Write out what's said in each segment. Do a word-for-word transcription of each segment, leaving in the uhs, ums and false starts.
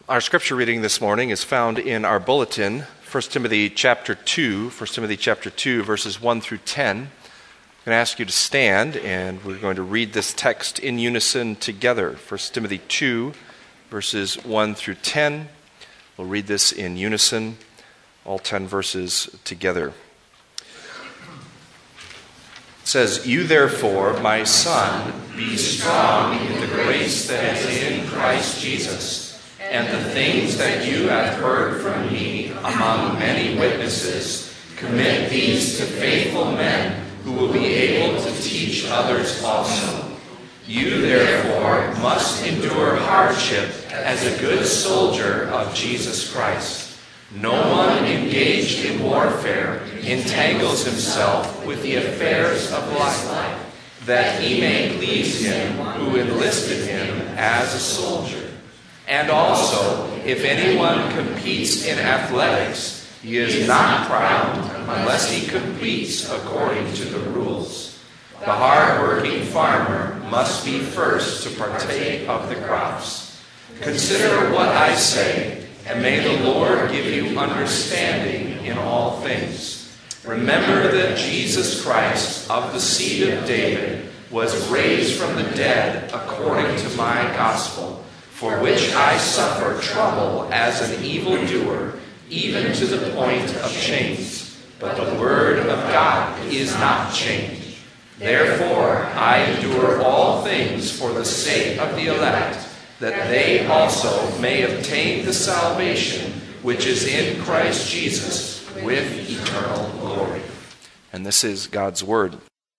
Our scripture reading this morning is found in our bulletin, First Timothy chapter two, First Timothy chapter two, verses one through ten. I'm going to ask you to stand, and we're going to read this text in unison together. First Timothy two, verses one through ten. We'll read this in unison, all ten verses together. It says, "You therefore, my son, be strong in the grace that is in Christ Jesus. And the things that you have heard from me among many witnesses, commit these to faithful men who will be able to teach others also. You therefore must endure hardship as a good soldier of Jesus Christ. No one engaged in warfare entangles himself with the affairs of life, that he may please him who enlisted him as a soldier. And also, if anyone competes in athletics, he is not crowned unless he competes according to the rules. The hard-working farmer must be first to partake of the crops. Consider what I say, and may the Lord give you understanding in all things. Remember that Jesus Christ, of the seed of David, was raised from the dead according to my gospel, for which I suffer trouble as an evildoer, even to the point of chains. But the word of God is not changed. Therefore I endure all things for the sake of the elect, that they also may obtain the salvation which is in Christ Jesus with eternal glory." And this is God's word.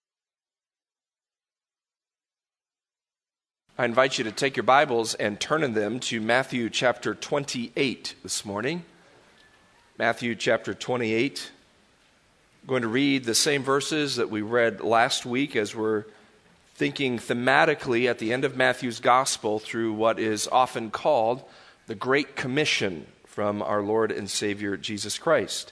I invite you to take your Bibles and turn in them to Matthew chapter twenty-eight this morning. Matthew chapter twenty-eight. I'm going to read the same verses that we read last week as we're thinking thematically at the end of Matthew's gospel through what is often called the Great Commission from our Lord and Savior Jesus Christ.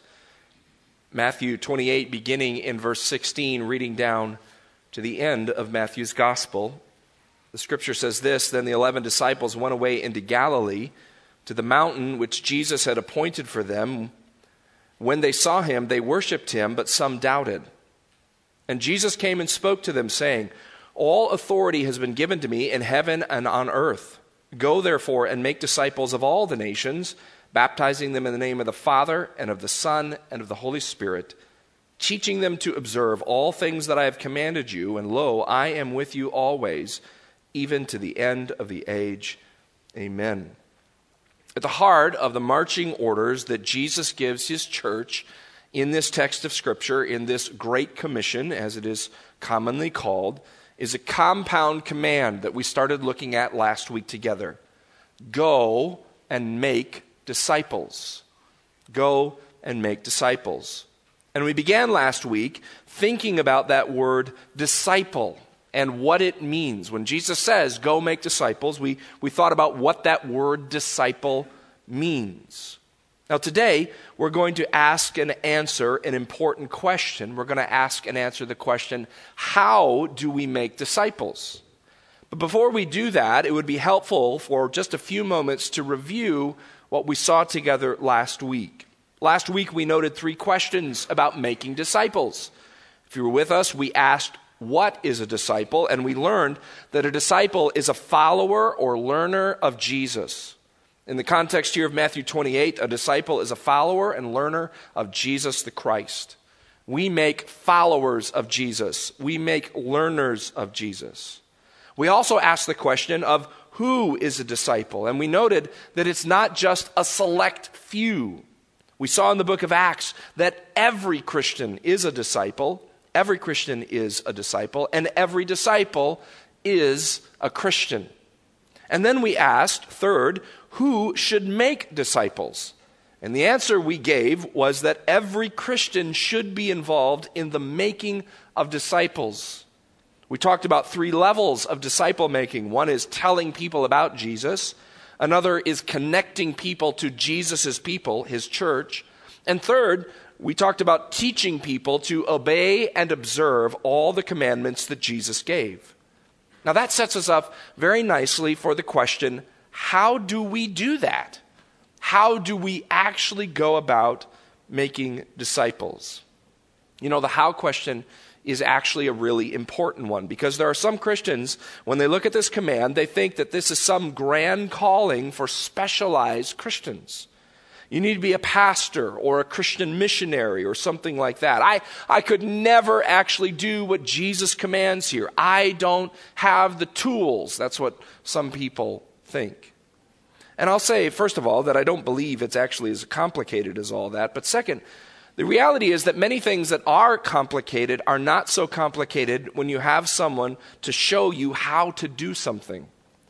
Matthew twenty-eight, beginning in verse sixteen, reading down to the end of Matthew's gospel. The scripture says this, "Then the eleven disciples went away into Galilee to the mountain which Jesus had appointed for them. When they saw him, they worshipped him, but some doubted. And Jesus came and spoke to them, saying, 'All authority has been given to me in heaven and on earth. Go therefore and make disciples of all the nations, baptizing them in the name of the Father and of the Son and of the Holy Spirit, teaching them to observe all things that I have commanded you, and lo, I am with you always, even to the end of the age. Amen.'" At the heart of the marching orders that Jesus gives his church in this text of Scripture, in this Great Commission, as it is commonly called, is a compound command that we started looking at last week together. Go and make disciples. Go and make disciples. And we began last week thinking about that word disciple and what it means. When Jesus says, "Go make disciples," we, we thought about what that word disciple means. Now today, we're going to ask and answer an important question. We're going to ask and answer the question, how do we make disciples? But before we do that, it would be helpful for just a few moments to review what we saw together last week. Last week, we noted three questions about making disciples. If you were with us, we asked, what is a disciple? And we learned that a disciple is a follower or learner of Jesus. In the context here of Matthew twenty-eight, a disciple is a follower and learner of Jesus the Christ. We make followers of Jesus. We make learners of Jesus. We also asked the question of who is a disciple? And we noted that it's not just a select few. We saw in the book of Acts that every Christian is a disciple. Every Christian is a disciple, and every disciple is a Christian. And then we asked, third, who should make disciples? And the answer we gave was that every Christian should be involved in the making of disciples. We talked about three levels of disciple making. One is telling people about Jesus. Another is connecting people to Jesus' people, his church. And third, we talked about teaching people to obey and observe all the commandments that Jesus gave. Now that sets us up very nicely for the question, how do we do that? how do we actually go about making disciples? You know, the how question is actually a really important one, because there are some Christians, when they look at this command, they think that this is some grand calling for specialized Christians. You need to be a pastor or a Christian missionary or something like that. I, I could never actually do what Jesus commands here. I don't have the tools. That's what some people think. And I'll say, first of all, that I don't believe it's actually as complicated as all that. But second, the reality is that many things that are complicated are not so complicated when you have someone to show you how to do something.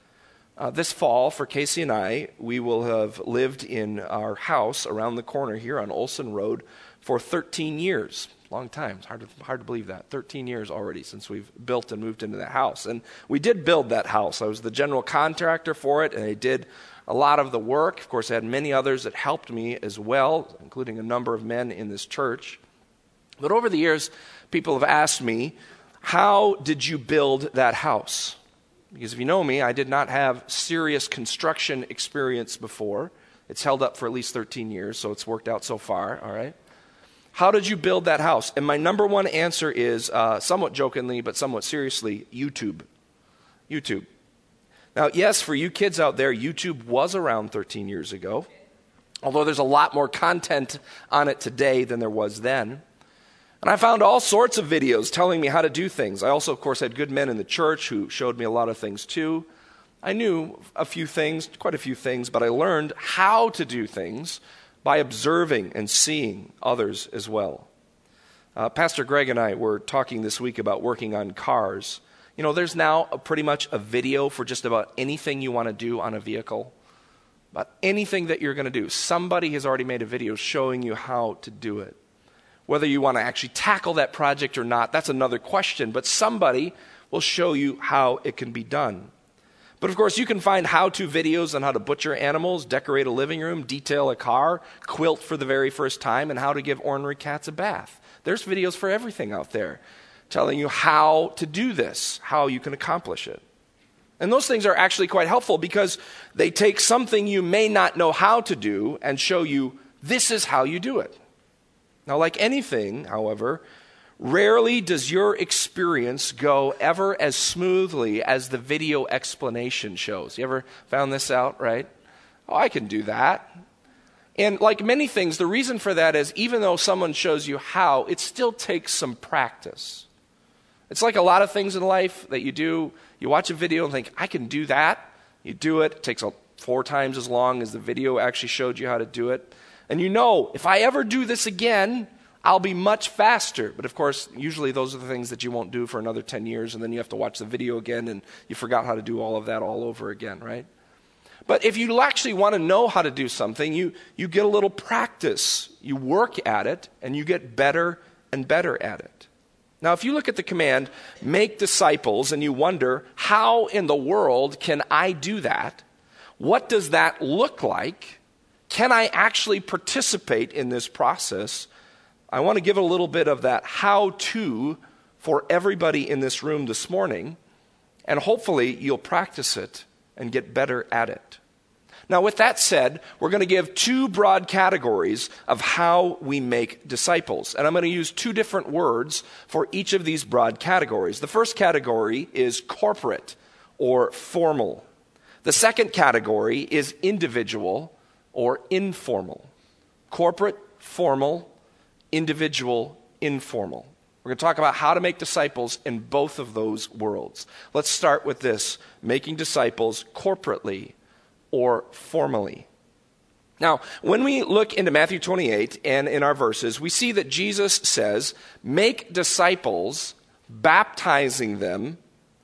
Uh, this fall, for Casey and I, we will have lived in our house around the corner here on Olson Road for thirteen years. Long time. It's hard to, hard to believe that. thirteen years already since we've built and moved into that house. And we did build that house. I was the general contractor for it, and I did a lot of the work. Of course, I had many others that helped me as well, including a number of men in this church. But over the years, people have asked me, how did you build that house? Because if you know me, I did not have serious construction experience before. It's held up for at least thirteen years, so it's worked out so far, all right? How did you build that house? And my number one answer is, uh, somewhat jokingly, but somewhat seriously, YouTube. YouTube. Now, yes, for you kids out there, YouTube was around thirteen years ago, although there's a lot more content on it today than there was then. And I found all sorts of videos telling me how to do things. I also, of course, had good men in the church who showed me a lot of things too. I knew a few things, quite a few things, but I learned how to do things by observing and seeing others as well. Uh, Pastor Greg and I were talking this week about working on cars. You know, there's now a pretty much a video for just about anything you want to do on a vehicle. About anything that you're going to do. Somebody has already made a video showing you how to do it. Whether you want to actually tackle that project or not, that's another question. But somebody will show you how it can be done. But of course, you can find how-to videos on how to butcher animals, decorate a living room, detail a car, quilt for the very first time, and how to give ornery cats a bath. There's videos for everything out there telling you how to do this, how you can accomplish it. And those things are actually quite helpful because they take something you may not know how to do and show you this is how you do it. Now, like anything, however, rarely does your experience go ever as smoothly as the video explanation shows. You ever found this out, right? Oh, I can do that. And like many things, the reason for that is even though someone shows you how, it still takes some practice. It's like a lot of things in life that you do. You watch a video and think, I can do that. You do it. It takes four times as long as the video actually showed you how to do it. And you know, if I ever do this again, I'll be much faster. But of course, usually those are the things that you won't do for another ten years, and then you have to watch the video again, and you forgot how to do all of that all over again, right? But if you actually want to know how to do something, you, you get a little practice. You work at it, and you get better and better at it. Now, if you look at the command, make disciples, and you wonder, how in the world can I do that? What does that look like? Can I actually participate in this process? I want to give a little bit of that how-to for everybody in this room this morning, and hopefully you'll practice it and get better at it. Now, with that said, we're going to give two broad categories of how we make disciples. And I'm going to use two different words for each of these broad categories. The first category is corporate or formal. The second category is individual or informal. Corporate, formal, individual, informal. We're going to talk about how to make disciples in both of those worlds. Let's start with this, making disciples corporately or formally. Now, when we look into Matthew twenty-eight and in our verses, we see that Jesus says, make disciples, baptizing them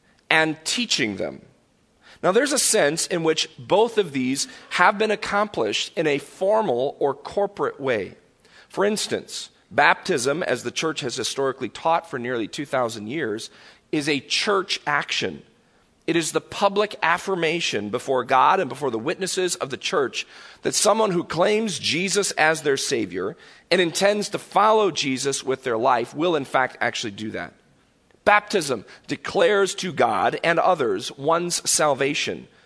and teaching them. Now, there's a sense in which both of these have been accomplished in a formal or corporate way. For instance, baptism, as the church has historically taught for nearly two thousand years, is a church action. It is the public affirmation before God and before the witnesses of the church that someone who claims Jesus as their Savior and intends to follow Jesus with their life will in fact actually do that. Baptism declares to God and others one's salvation.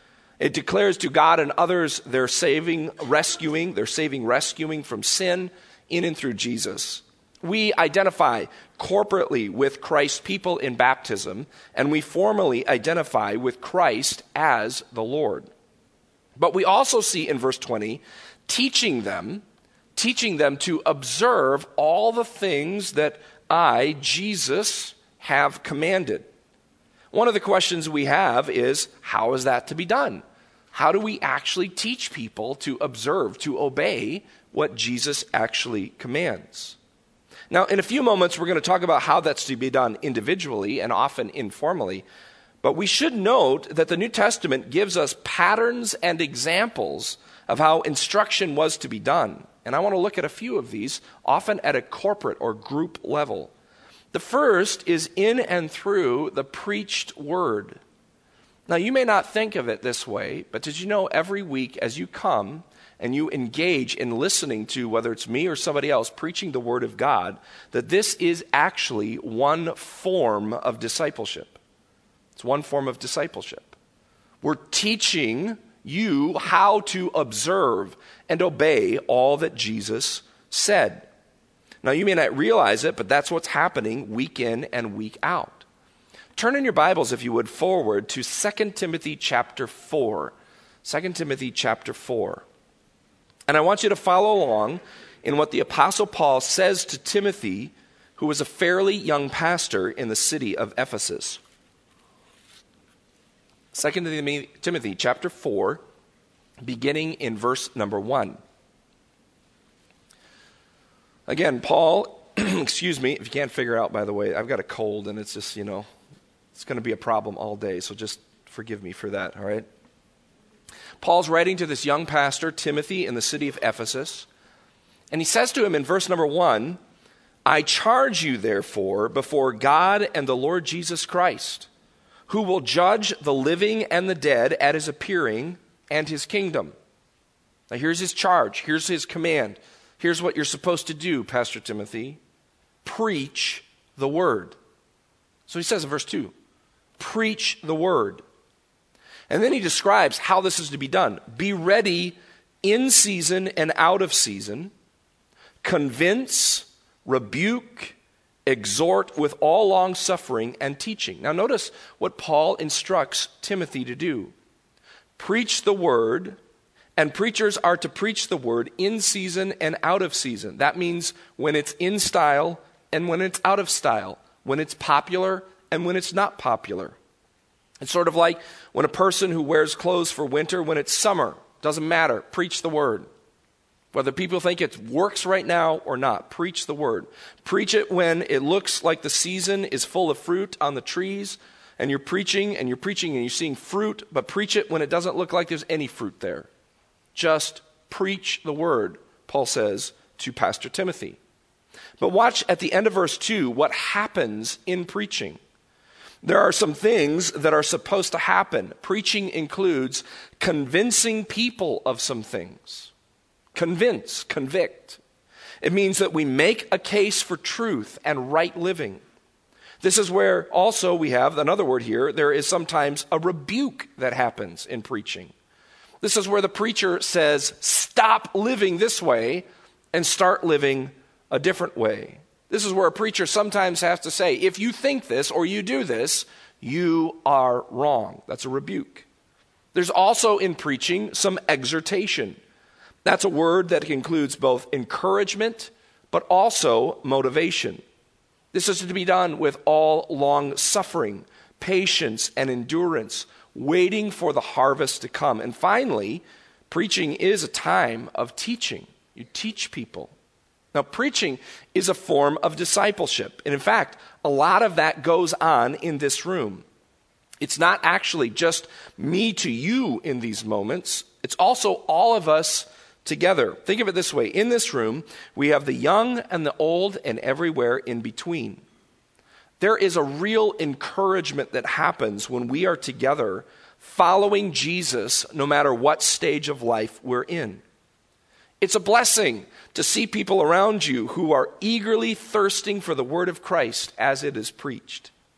It declares to God and others their saving, rescuing, their saving, rescuing from sin in and through Jesus. We identify corporately with Christ's people in baptism, and we formally identify with Christ as the Lord. But we also see in verse twenty, teaching them, teaching them to observe all the things that I, Jesus, have commanded. One of the questions we have is, how is that to be done? How do we actually teach people to observe, to obey what Jesus actually commands? Now, in a few moments, we're going to talk about how that's to be done individually and often informally. But we should note that the New Testament gives us patterns and examples of how instruction was to be done. And I want to look at a few of these, often at a corporate or group level. The first is in and through the preached word. Now, you may not think of it this way, but did you know every week as you come and you engage in listening to, whether it's me or somebody else, preaching the word of God, that this is actually one form of discipleship. It's one form of discipleship. We're teaching you how to observe and obey all that Jesus said. Now, you may not realize it, but that's what's happening week in and week out. Turn in your Bibles, if you would, forward to Second Timothy chapter four. Second Timothy chapter four. And I want you to follow along in what the Apostle Paul says to Timothy, who was a fairly young pastor in the city of Ephesus. Second Timothy chapter four, beginning in verse number one. Again, Paul, excuse me, if you can't figure out, by the way, I've got a cold and it's just, you know, it's going to be a problem all day, so just forgive me for that, all right? Paul's writing to this young pastor, Timothy, in the city of Ephesus, and he says to him in verse number one, I charge you, therefore, before God and the Lord Jesus Christ, who will judge the living and the dead at his appearing and his kingdom. Now here's his charge, here's his command. Here's what you're supposed to do, Pastor Timothy. Preach the word. So he says in verse two, preach the word. And then he describes how this is to be done. Be ready in season and out of season. Convince, rebuke, exhort with all long suffering and teaching. Now notice what Paul instructs Timothy to do. Preach the word, and preachers are to preach the word in season and out of season. That means when it's in style and when it's out of style, when it's popular and when it's not popular. It's sort of like when a person who wears clothes for winter, when it's summer, doesn't matter, preach the word. Whether people think it works right now or not, preach the word. Preach it when it looks like the season is full of fruit on the trees, and you're preaching and you're preaching and you're seeing fruit, but preach it when it doesn't look like there's any fruit there. Just preach the word, Paul says to Pastor Timothy. But watch at the end of verse two what happens in preaching. There are some things that are supposed to happen. Preaching includes convincing people of some things. Convince, convict. It means that we make a case for truth and right living. This is where also we have another word here. There is sometimes a rebuke that happens in preaching. This is where the preacher says, stop living this way and start living a different way. This is where a preacher sometimes has to say, if you think this or you do this, you are wrong. That's a rebuke. There's also in preaching some exhortation. That's a word that includes both encouragement, but also motivation. This is to be done with all long suffering, patience, and endurance, waiting for the harvest to come. And finally, preaching is a time of teaching. You teach people. Now, preaching is a form of discipleship. And in fact, a lot of that goes on in this room. It's not actually just me to you in these moments. It's also all of us together. Think of it this way. In this room, we have the young and the old and everywhere in between. There is a real encouragement that happens when we are together following Jesus no matter what stage of life we're in. It's a blessing to see people around you who are eagerly thirsting for the word of Christ as it is preached.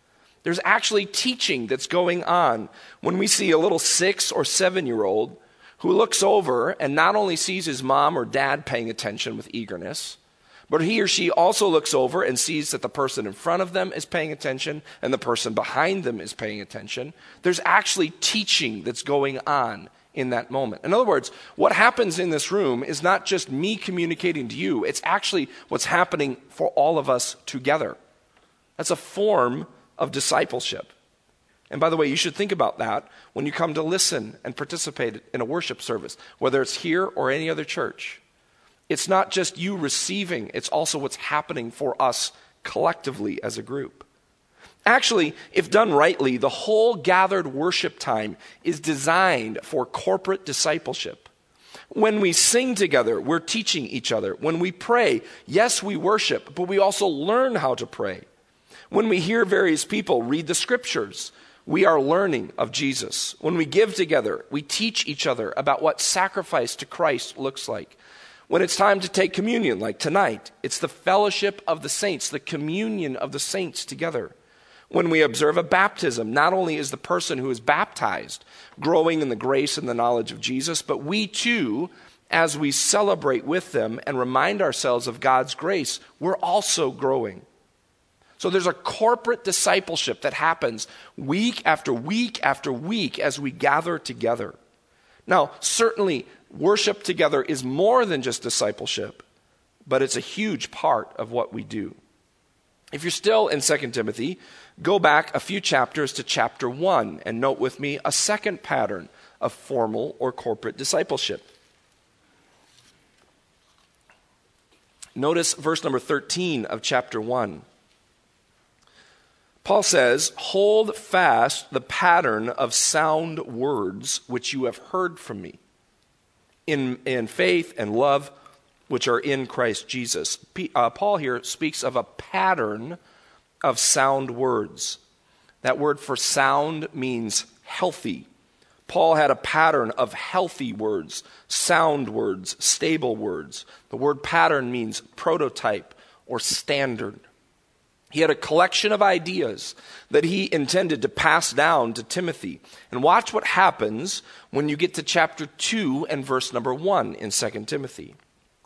There's actually teaching that's going on when we see a little six or seven-year-old who looks over and not only sees his mom or dad paying attention with eagerness, but he or she also looks over and sees that the person in front of them is paying attention and the person behind them is paying attention. There's actually teaching that's going on in that moment. In other words, what happens in this room is not just me communicating to you, it's actually what's happening for all of us together. That's a form of discipleship. And by the way, you should think about that when you come to listen and participate in a worship service, whether it's here or any other church. It's not just you receiving, it's also what's happening for us collectively as a group. Actually, if done rightly, the whole gathered worship time is designed for corporate discipleship. When we sing together, we're teaching each other. When we pray, yes, we worship, but we also learn how to pray. When we hear various people read the scriptures, we are learning of Jesus. When we give together, we teach each other about what sacrifice to Christ looks like. When it's time to take communion, like tonight, it's the fellowship of the saints, the communion of the saints together. When we observe a baptism, not only is the person who is baptized growing in the grace and the knowledge of Jesus, but we too, as we celebrate with them and remind ourselves of God's grace, we're also growing. So there's a corporate discipleship that happens week after week after week as we gather together. Now, certainly, worship together is more than just discipleship, but it's a huge part of what we do. If you're still in Second Timothy, go back a few chapters to chapter one and note with me a second pattern of formal or corporate discipleship. Notice verse number thirteen of chapter one. Paul says, "Hold fast the pattern of sound words which you have heard from me, in, in faith and love which are in Christ Jesus." P, uh, Paul here speaks of a pattern of sound words. That word for sound means healthy. Paul had a pattern of healthy words, sound words, stable words. The word pattern means prototype or standard. He had a collection of ideas that he intended to pass down to Timothy. And watch what happens when you get to chapter two and verse number one in Second Timothy.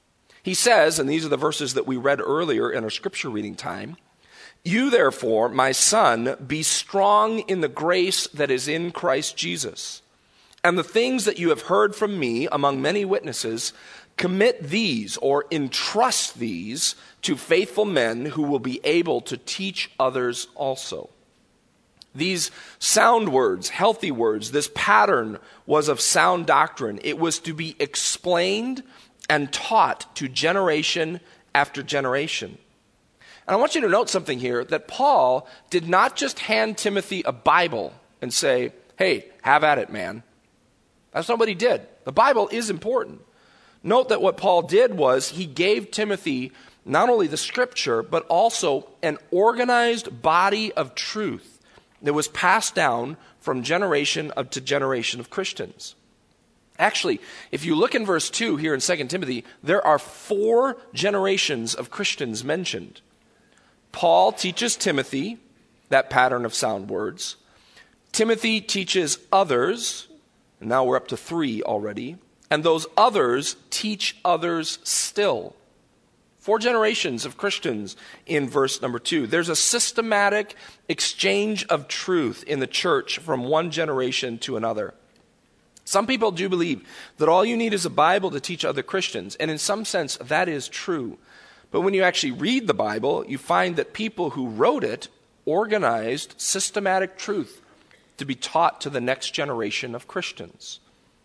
He says, and these are the verses that we read earlier in our scripture reading time, "You therefore, my son, be strong in the grace that is in Christ Jesus. And the things that you have heard from me among many witnesses, commit these," or entrust these, "to faithful men who will be able to teach others also." These sound words, healthy words, this pattern was of sound doctrine. It was to be explained and taught to generation after generation. And I want you to note something here, that Paul did not just hand Timothy a Bible and say, "Hey, have at it, man." That's not what he did. The Bible is important. Note that what Paul did was he gave Timothy not only the scripture, but also an organized body of truth that was passed down from generation to generation of Christians. Actually, if you look in verse two here in Second Timothy, there are four generations of Christians mentioned. Paul teaches Timothy that pattern of sound words. Timothy teaches others, and now we're up to three already, and those others teach others still. Four generations of Christians in verse number two. There's a systematic exchange of truth in the church from one generation to another. Some people do believe that all you need is a Bible to teach other Christians, and in some sense that is true. But when you actually read the Bible, you find that people who wrote it organized systematic truth to be taught to the next generation of Christians.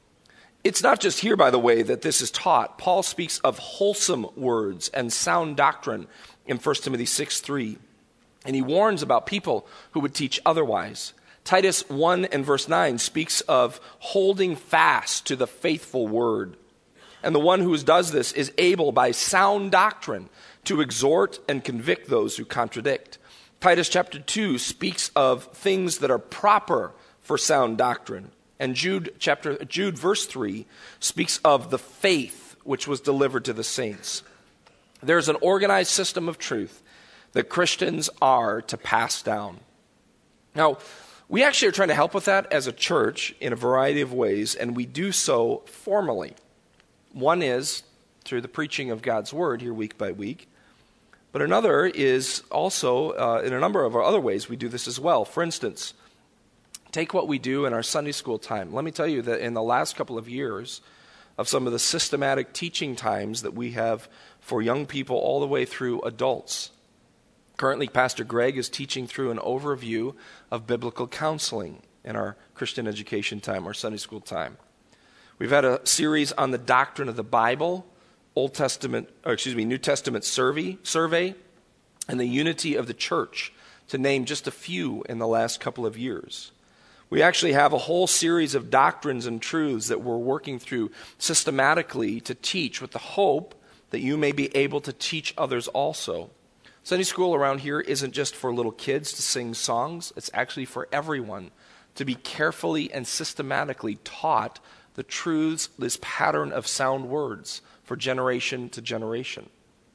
It's not just here, by the way, that this is taught. Paul speaks of wholesome words and sound doctrine in First Timothy six three. And he warns about people who would teach otherwise. Titus one and verse nine speaks of holding fast to the faithful word. And the one who does this is able by sound doctrine to exhort and convict those who contradict. Titus chapter two speaks of things that are proper for sound doctrine. And Jude chapter Jude verse three speaks of the faith which was delivered to the saints. There's an organized system of truth that Christians are to pass down. Now, we actually are trying to help with that as a church in a variety of ways, and we do so formally. One is through the preaching of God's Word here week by week, but another is also uh, in a number of our other ways we do this as well. For instance, take what we do in our Sunday school time. Let me tell you that in the last couple of years of some of the systematic teaching times that we have for young people all the way through adults. Currently, Pastor Greg is teaching through an overview of biblical counseling in our Christian education time, our Sunday school time. We've had a series on the doctrine of the Bible, Old Testament, or excuse me, New Testament survey, survey, and the unity of the church, to name just a few in the last couple of years. We actually have a whole series of doctrines and truths that we're working through systematically to teach with the hope that you may be able to teach others also. Sunday school around here isn't just for little kids to sing songs. It's actually for everyone to be carefully and systematically taught the truths, this pattern of sound words for generation to generation.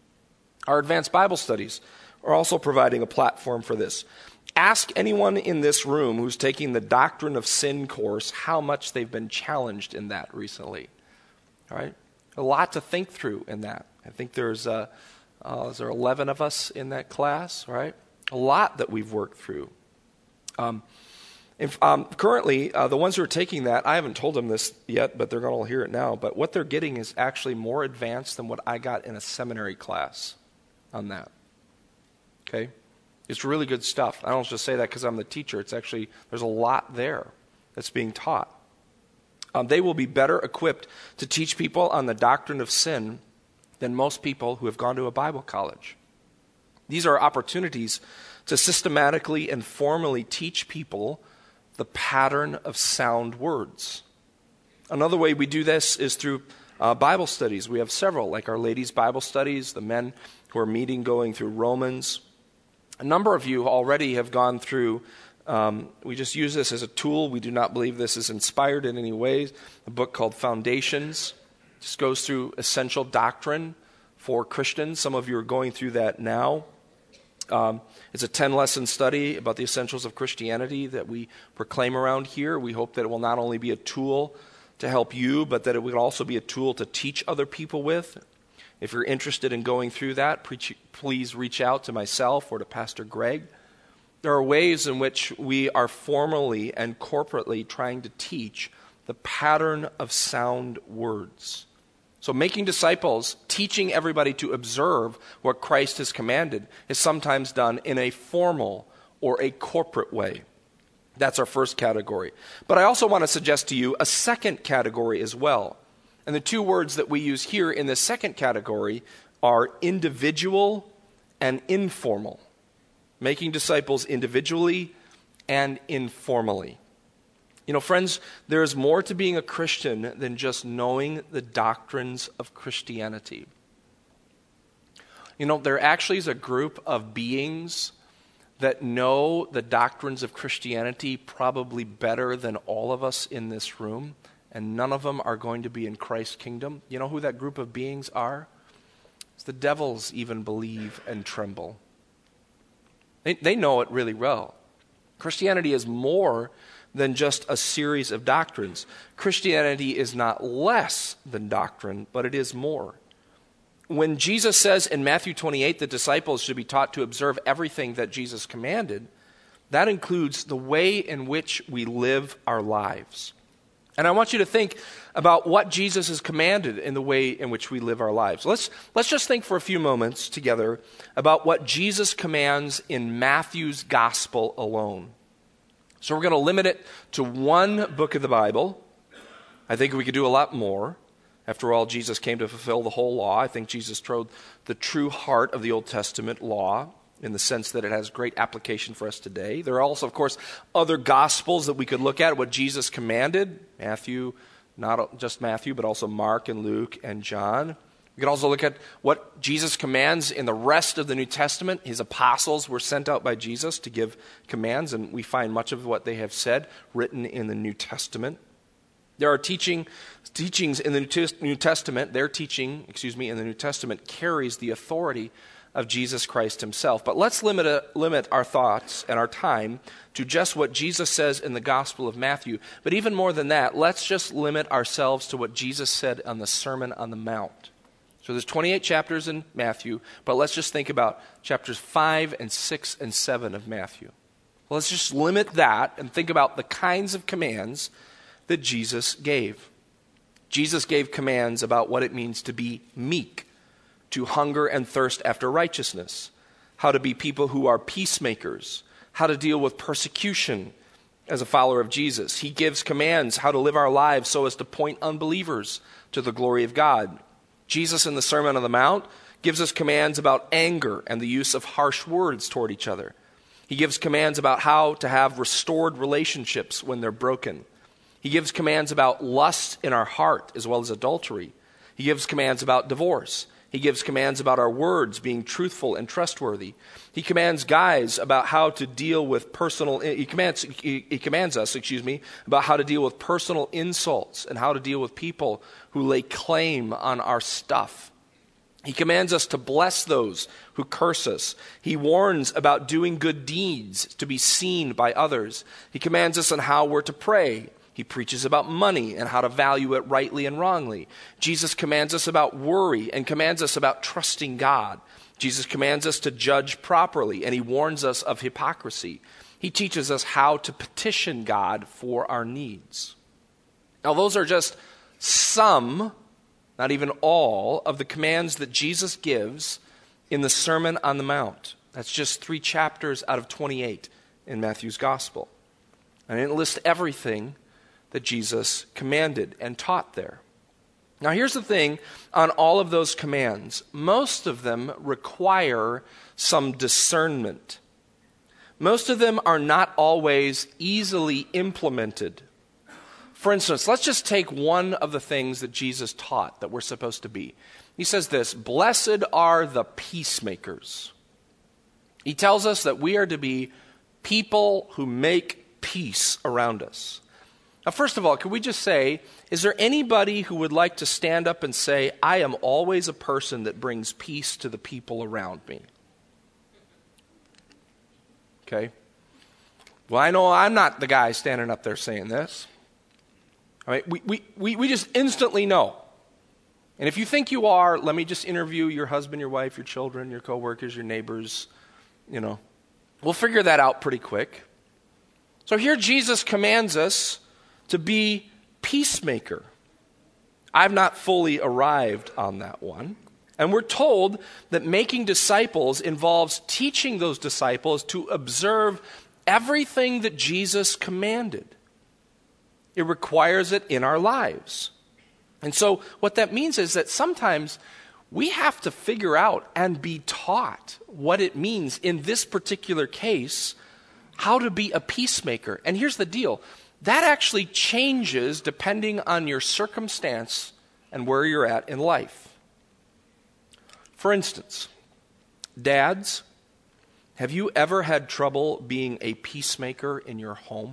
Our advanced Bible studies are also providing a platform for this. Ask anyone in this room who's taking the Doctrine of Sin course how much they've been challenged in that recently. All right? A lot to think through in that. I think there's, uh, uh, is there eleven of us in that class, right? A lot that we've worked through. Um, if, um, currently, uh, the ones who are taking that, I haven't told them this yet, but they're going to hear it now, but what they're getting is actually more advanced than what I got in a seminary class on that. Okay? It's really good stuff. I don't just say that because I'm the teacher. It's actually, there's a lot there that's being taught. Um, they will be better equipped to teach people on the doctrine of sin than most people who have gone to a Bible college. These are opportunities to systematically and formally teach people the pattern of sound words. Another way we do this is through uh, Bible studies. We have several, like our ladies' Bible studies, the men who are meeting going through Romans. A number of you already have gone through, um, we just use this as a tool. We do not believe this is inspired in any way. A book called Foundations just goes through essential doctrine for Christians. Some of you are going through that now. Um, it's a ten-lesson study about the essentials of Christianity that we proclaim around here. We hope that it will not only be a tool to help you, but that it will also be a tool to teach other people with. If you're interested in going through that, please reach out to myself or to Pastor Greg. There are ways in which we are formally and corporately trying to teach the pattern of sound words. So making disciples, teaching everybody to observe what Christ has commanded, is sometimes done in a formal or a corporate way. That's our first category. But I also want to suggest to you a second category as well. And the two words that we use here in the second category are individual and informal. Making disciples individually and informally. You know, friends, there is more to being a Christian than just knowing the doctrines of Christianity. You know, there actually is a group of beings that know the doctrines of Christianity probably better than all of us in this room. And none of them are going to be in Christ's kingdom. You know who that group of beings are? It's the devils even believe and tremble. They, they know it really well. Christianity is more than just a series of doctrines. Christianity is not less than doctrine, but it is more. When Jesus says in Matthew twenty-eight the disciples should be taught to observe everything that Jesus commanded, that includes the way in which we live our lives. And I want you to think about what Jesus has commanded in the way in which we live our lives. Let's, let's just think for a few moments together about what Jesus commands in Matthew's gospel alone. So we're going to limit it to one book of the Bible. I think we could do a lot more. After all, Jesus came to fulfill the whole law. I think Jesus trod the true heart of the Old Testament law, in the sense that it has great application for us today. There are also, of course, other gospels that we could look at, what Jesus commanded. Matthew, not just Matthew, but also Mark and Luke and John. We could also look at what Jesus commands in the rest of the New Testament. His apostles were sent out by Jesus to give commands, and we find much of what they have said written in the New Testament. There are teaching, teachings in the New Testament. Their teaching, excuse me, in the New Testament carries the authority of Jesus Christ himself. But let's limit, a, limit our thoughts and our time to just what Jesus says in the Gospel of Matthew. But even more than that, let's just limit ourselves to what Jesus said on the Sermon on the Mount. So there's twenty-eight chapters in Matthew, but let's just think about chapters five and six and seven of Matthew. Well, let's just limit that and think about the kinds of commands that Jesus gave. Jesus gave commands about what it means to be meek, to hunger and thirst after righteousness, how to be people who are peacemakers, how to deal with persecution as a follower of Jesus. He gives commands how to live our lives so as to point unbelievers to the glory of God. Jesus in the Sermon on the Mount gives us commands about anger and the use of harsh words toward each other. He gives commands about how to have restored relationships when they're broken. He gives commands about lust in our heart as well as adultery. He gives commands about divorce. He gives commands about our words being truthful and trustworthy. He commands guys about how to deal with personal, he commands, he, he commands us, excuse me, about how to deal with personal insults and how to deal with people who lay claim on our stuff. He commands us to bless those who curse us. He warns about doing good deeds to be seen by others. He commands us on how we're to pray. He preaches about money and how to value it rightly and wrongly. Jesus commands us about worry and commands us about trusting God. Jesus commands us to judge properly, and he warns us of hypocrisy. He teaches us how to petition God for our needs. Now, those are just some, not even all, of the commands that Jesus gives in the Sermon on the Mount. That's just three chapters out of twenty-eight in Matthew's Gospel. I didn't list everything that Jesus commanded and taught there. Now, here's the thing on all of those commands. Most of them require some discernment. Most of them are not always easily implemented. For instance, let's just take one of the things that Jesus taught that we're supposed to be. He says this, "Blessed are the peacemakers." He tells us that we are to be people who make peace around us. Now, first of all, can we just say, is there anybody who would like to stand up and say, I am always a person that brings peace to the people around me? Okay. Well, I know I'm not the guy standing up there saying this. All right, we, we, we, we just instantly know. And if you think you are, let me just interview your husband, your wife, your children, your coworkers, your neighbors, you know. We'll figure that out pretty quick. So here Jesus commands us to be peacemaker. I've not fully arrived on that one. And we're told that making disciples involves teaching those disciples to observe everything that Jesus commanded. It requires it in our lives. And so what that means is that sometimes we have to figure out and be taught what it means in this particular case, how to be a peacemaker. And here's the deal. That actually changes depending on your circumstance and where you're at in life. For instance, dads, have you ever had trouble being a peacemaker in your home?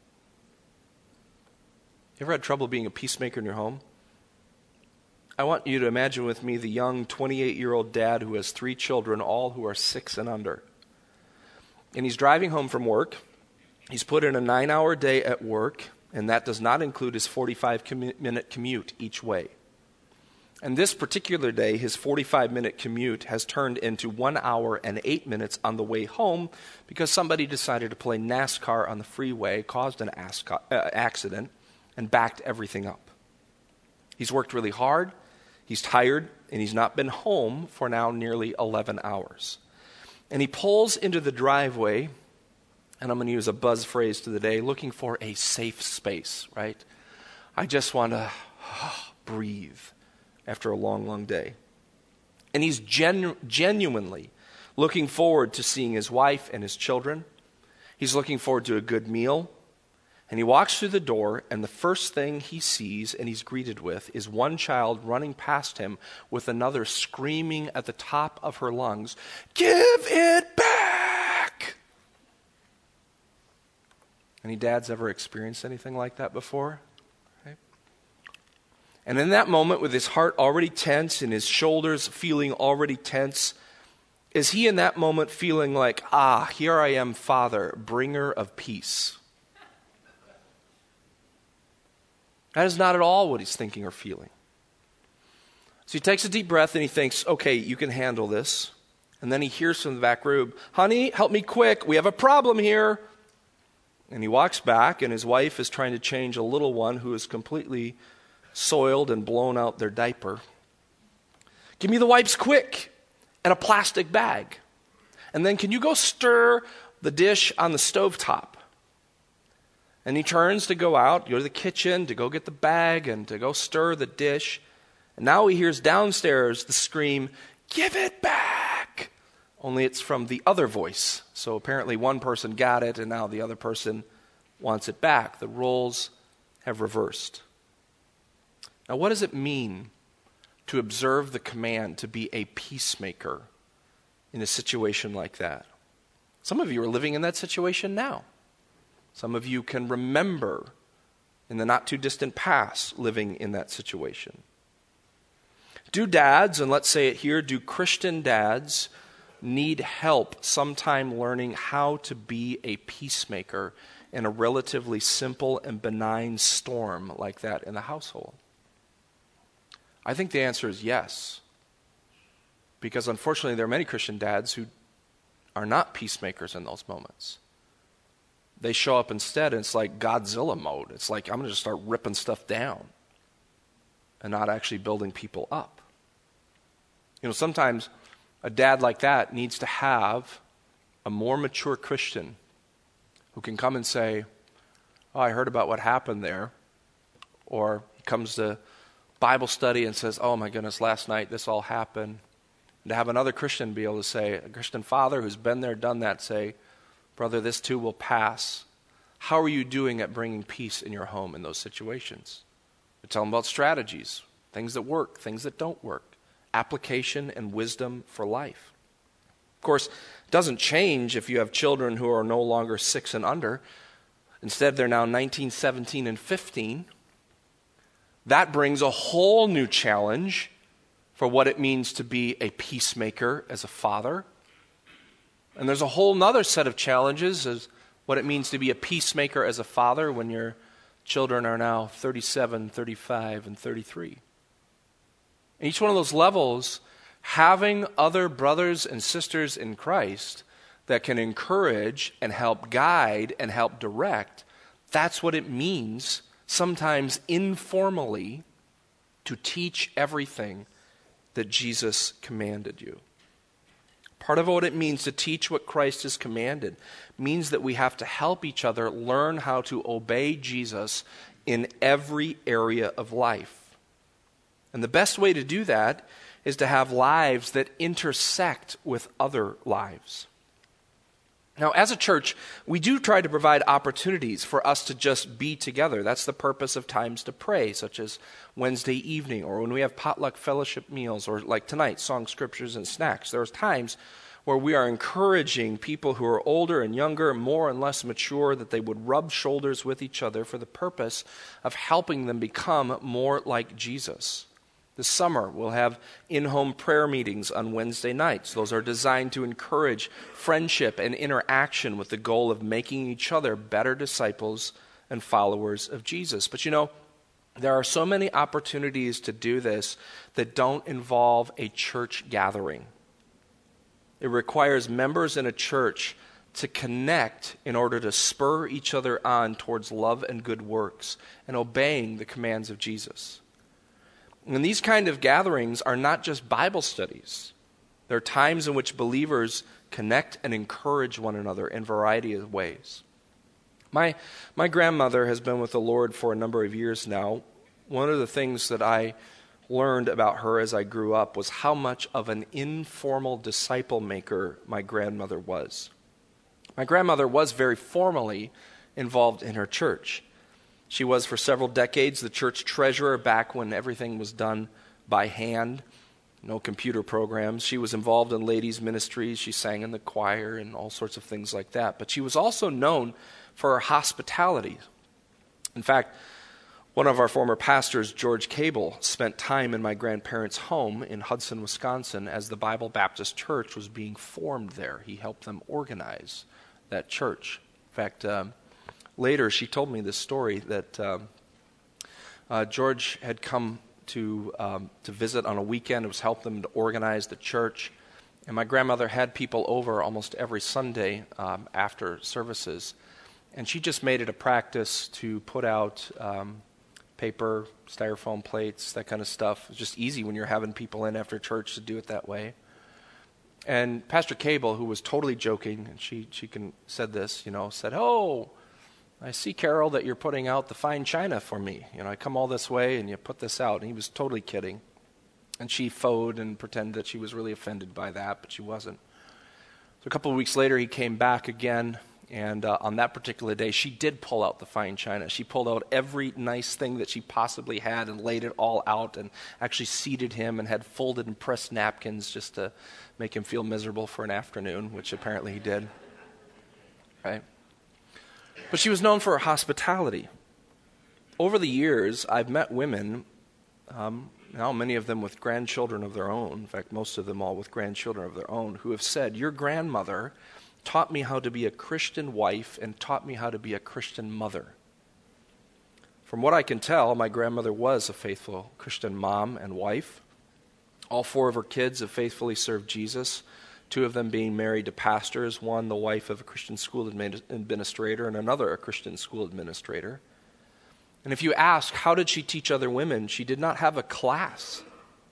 You ever had trouble being a peacemaker in your home? I want you to imagine with me the young twenty-eight-year-old dad who has three children, all who are six and under. And he's driving home from work. He's put in a nine-hour day at work, and that does not include his forty-five-minute commute each way. And this particular day, his forty-five-minute commute has turned into one hour and eight minutes on the way home because somebody decided to play NASCAR on the freeway, caused an accident, and backed everything up. He's worked really hard, he's tired, and he's not been home for now nearly eleven hours. And he pulls into the driveway, and I'm going to use a buzz phrase to the day, looking for a safe space, right? I just want to breathe after a long, long day. And he's genu- genuinely looking forward to seeing his wife and his children. He's looking forward to a good meal. And he walks through the door, and the first thing he sees and he's greeted with is one child running past him with another screaming at the top of her lungs, "Give it back!" Any dads ever experienced anything like that before? Right? And in that moment, with his heart already tense and his shoulders feeling already tense, Is he in that moment feeling like, ah, here I am, Father, bringer of peace? That is not at all what he's thinking or feeling. So he takes a deep breath and he thinks, okay, you can handle this. And then he hears from the back room, honey, help me quick, we have a problem here. And he walks back, and his wife is trying to change a little one who is completely soiled and blown out their diaper. Give me the wipes quick, and a plastic bag. And then can you go stir the dish on the stovetop? And he turns to go out, go to the kitchen, to go get the bag, and to go stir the dish. And now he hears downstairs the scream, give it back! Only it's from the other voice. So apparently one person got it, and now the other person wants it back. The roles have reversed. Now, what does it mean to observe the command to be a peacemaker in a situation like that? Some of you are living in that situation now. Some of you can remember in the not too distant past living in that situation. Do dads, and let's say it here, do Christian dads need help sometime learning how to be a peacemaker in a relatively simple and benign storm like that in the household? I think the answer is yes. Because unfortunately there are many Christian dads who are not peacemakers in those moments. They show up instead and it's like Godzilla mode. It's like I'm going to just start ripping stuff down and not actually building people up. You know, sometimes a dad like that needs to have a more mature Christian who can come and say, oh, I heard about what happened there. Or he comes to Bible study and says, oh my goodness, last night this all happened. And to have another Christian be able to say, a Christian father who's been there, done that, say, brother, this too will pass. How are you doing at bringing peace in your home in those situations? We tell them about strategies, things that work, things that don't work. Application and wisdom for life. Of course, it doesn't change if you have children who are no longer six and under. Instead, they're now nineteen, seventeen, and fifteen. That brings a whole new challenge for what it means to be a peacemaker as a father. And there's a whole nother set of challenges as what it means to be a peacemaker as a father when your children are now thirty-seven, thirty-five, and thirty-three. And each one of those levels, having other brothers and sisters in Christ that can encourage and help guide and help direct, that's what it means, sometimes informally, to teach everything that Jesus commanded you. Part of what it means to teach what Christ has commanded means that we have to help each other learn how to obey Jesus in every area of life. And the best way to do that is to have lives that intersect with other lives. Now, as a church, we do try to provide opportunities for us to just be together. That's the purpose of times to pray, such as Wednesday evening, or when we have potluck fellowship meals, or like tonight, song, scriptures, and snacks. There's times where we are encouraging people who are older and younger, more and less mature, that they would rub shoulders with each other for the purpose of helping them become more like Jesus. This summer, we'll have in-home prayer meetings on Wednesday nights. Those are designed to encourage friendship and interaction with the goal of making each other better disciples and followers of Jesus. But you know, there are so many opportunities to do this that don't involve a church gathering. It requires members in a church to connect in order to spur each other on towards love and good works and obeying the commands of Jesus. And these kind of gatherings are not just Bible studies. They're times in which believers connect and encourage one another in a variety of ways. My, my grandmother has been with the Lord for a number of years now. One of the things that I learned about her as I grew up was how much of an informal disciple maker my grandmother was. My grandmother was very formally involved in her church. She was for several decades the church treasurer back when everything was done by hand, no computer programs. She was involved in ladies' ministries. She sang in the choir and all sorts of things like that. But she was also known for her hospitality. In fact, One of our former pastors, George Cable, spent time in my grandparents' home in Hudson, Wisconsin, as the Bible Baptist Church was being formed there. He helped them organize that church. In fact, um, later she told me this story that um, uh, George had come to um, to visit on a weekend. It was help them to organize the church. And my grandmother had people over almost every Sunday um, after services. And she just made it a practice to put out um, paper, styrofoam plates, that kind of stuff. It's just easy when you're having people in after church to do it that way. And Pastor Cable, who was totally joking, and she, she can, said this, you know, said, "Oh, I see, Carol, that you're putting out the fine china for me. You know, I come all this way and you put this out." And he was totally kidding. And she faux-ed and pretended that she was really offended by that, but she wasn't. So a couple of weeks later, he came back again, and uh, on that particular day, she did pull out the fine china. She pulled out every nice thing that she possibly had and laid it all out and actually seated him and had folded and pressed napkins just to make him feel miserable for an afternoon, which apparently he did. Right? But she was known for her hospitality. Over the years, I've met women, um, now many of them with grandchildren of their own, in fact, most of them all with grandchildren of their own, who have said, "Your grandmother taught me how to be a Christian wife and taught me how to be a Christian mother." From what I can tell, my grandmother was a faithful Christian mom and wife. All four of her kids have faithfully served Jesus, two of them being married to pastors, one the wife of a Christian school administrator and another a Christian school administrator. And if you ask, how did she teach other women? She did not have a class.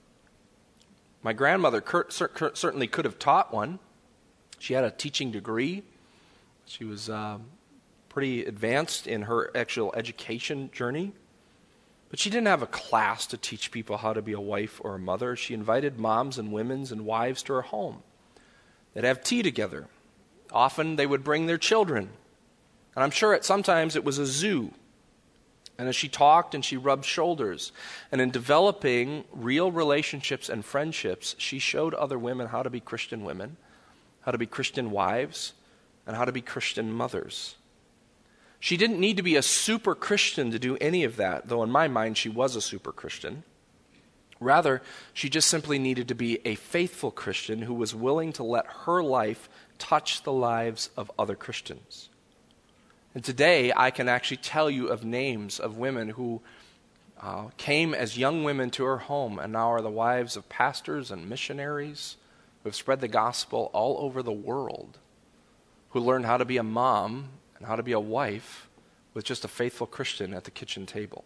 My grandmother cur- cer- certainly could have taught one. She had a teaching degree. She was uh, pretty advanced in her actual education journey. But she didn't have a class to teach people how to be a wife or a mother. She invited moms and women and wives to her home. They'd have tea together. Often they would bring their children. And I'm sure at sometimes it was a zoo. And as she talked and she rubbed shoulders, and in developing real relationships and friendships, she showed other women how to be Christian women, how to be Christian wives, and how to be Christian mothers. She didn't need to be a super Christian to do any of that, though in my mind she was a super Christian. Rather, she just simply needed to be a faithful Christian who was willing to let her life touch the lives of other Christians. And today, I can actually tell you of names of women who uh, came as young women to her home and now are the wives of pastors and missionaries who have spread the gospel all over the world, who learned how to be a mom and how to be a wife with just a faithful Christian at the kitchen table.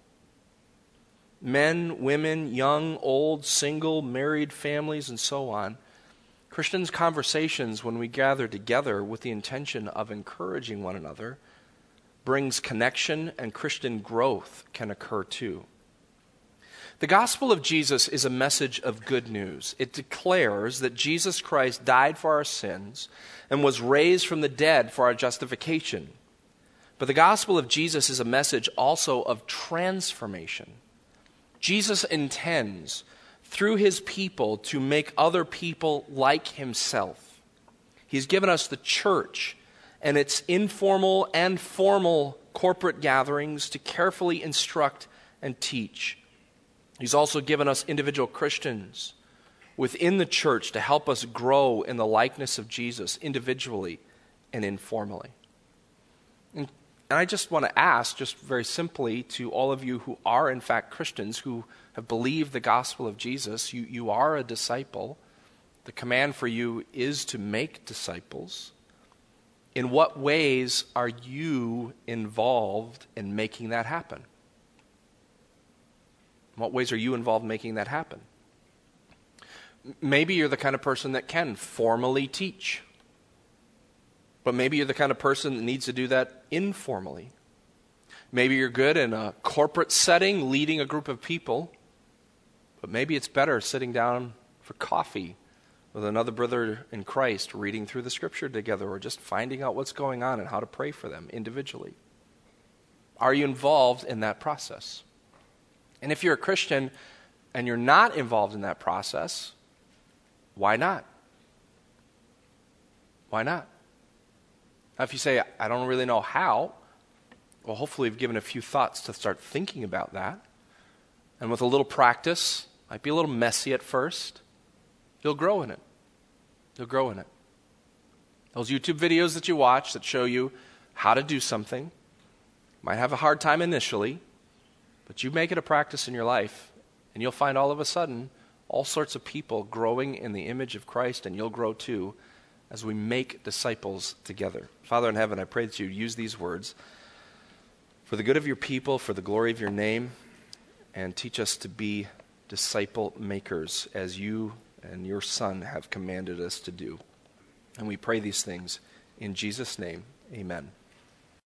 Men, women, young, old, single, married families, and so on. Christians' conversations, when we gather together with the intention of encouraging one another, brings connection, and Christian growth can occur too. The gospel of Jesus is a message of good news. It declares that Jesus Christ died for our sins and was raised from the dead for our justification. But the gospel of Jesus is a message also of transformation. Jesus intends, through his people, to make other people like himself. He's given us the church and its informal and formal corporate gatherings to carefully instruct and teach. He's also given us individual Christians within the church to help us grow in the likeness of Jesus individually and informally. And, and I just want to ask, just very simply, to all of you who are in fact Christians, who have believed the gospel of Jesus, you, you are a disciple. The command for you is to make disciples. In what ways are you involved in making that happen? In what ways are you involved in making that happen? Maybe you're the kind of person that can formally teach. But maybe you're the kind of person that needs to do that informally. Maybe you're good in a corporate setting, leading a group of people. But maybe it's better sitting down for coffee with another brother in Christ, reading through the scripture together, or just finding out what's going on and how to pray for them individually. Are you involved in that process? And if you're a Christian and you're not involved in that process, why not? Why not? Now, if you say, I don't really know how, Well, hopefully we've given a few thoughts to start thinking about that. And with a little practice, might be a little messy at first, you'll grow in it. You'll grow in it. Those YouTube videos that you watch that show you how to do something might have a hard time initially, but you make it a practice in your life, and you'll find all of a sudden all sorts of people growing in the image of Christ, and you'll grow too as we make disciples together. Father in heaven, I pray that you use these words for the good of your people, for the glory of your name, and teach us to be disciple makers as you and your Son have commanded us to do. And we pray these things in Jesus' name. Amen.